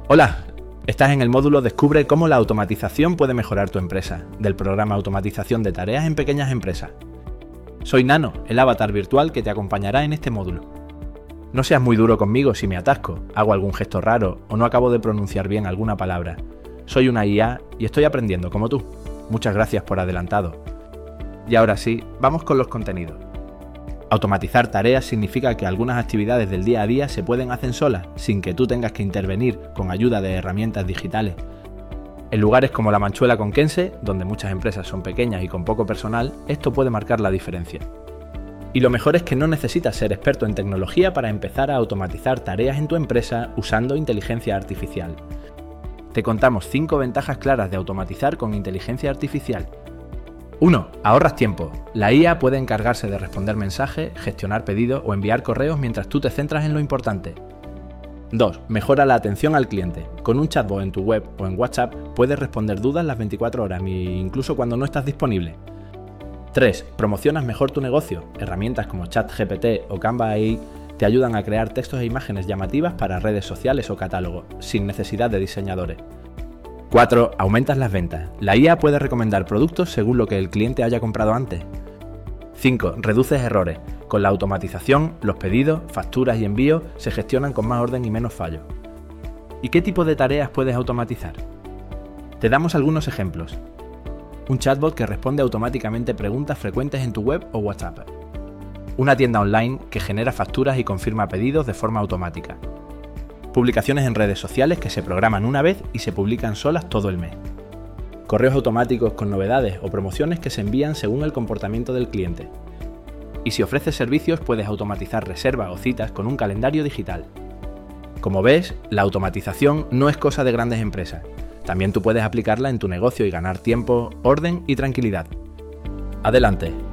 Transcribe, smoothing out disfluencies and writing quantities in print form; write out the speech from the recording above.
Hola, estás en el módulo Descubre cómo la automatización puede mejorar tu empresa, del programa Automatización de Tareas en Pequeñas Empresas. Soy Nano, el avatar virtual que te acompañará en este módulo. No seas muy duro conmigo si me atasco, hago algún gesto raro o no acabo de pronunciar bien alguna palabra. Soy una IA y estoy aprendiendo como tú. Muchas gracias por adelantado. Y ahora sí, vamos con los contenidos. Automatizar tareas significa que algunas actividades del día a día se pueden hacer solas, sin que tú tengas que intervenir con ayuda de herramientas digitales. En lugares como La Manchuela Conquense, donde muchas empresas son pequeñas y con poco personal, esto puede marcar la diferencia. Y lo mejor es que no necesitas ser experto en tecnología para empezar a automatizar tareas en tu empresa usando inteligencia artificial. Te contamos 5 ventajas claras de automatizar con inteligencia artificial. 1. Ahorras tiempo. La IA puede encargarse de responder mensajes, gestionar pedidos o enviar correos mientras tú te centras en lo importante. 2. Mejora la atención al cliente. Con un chatbot en tu web o en WhatsApp puedes responder dudas las 24 horas e incluso cuando no estás disponible. 3. Promocionas mejor tu negocio. Herramientas como ChatGPT o Canva AI te ayudan a crear textos e imágenes llamativas para redes sociales o catálogos, sin necesidad de diseñadores. 4. Aumentas las ventas. La IA puede recomendar productos según lo que el cliente haya comprado antes. 5. Reduces errores. Con la automatización, los pedidos, facturas y envíos se gestionan con más orden y menos fallos. ¿Y qué tipo de tareas puedes automatizar? Te damos algunos ejemplos. Un chatbot que responde automáticamente preguntas frecuentes en tu web o WhatsApp. Una tienda online que genera facturas y confirma pedidos de forma automática. Publicaciones en redes sociales que se programan una vez y se publican solas todo el mes. Correos automáticos con novedades o promociones que se envían según el comportamiento del cliente. Y si ofreces servicios, puedes automatizar reservas o citas con un calendario digital. Como ves, la automatización no es cosa de grandes empresas. También tú puedes aplicarla en tu negocio y ganar tiempo, orden y tranquilidad. Adelante.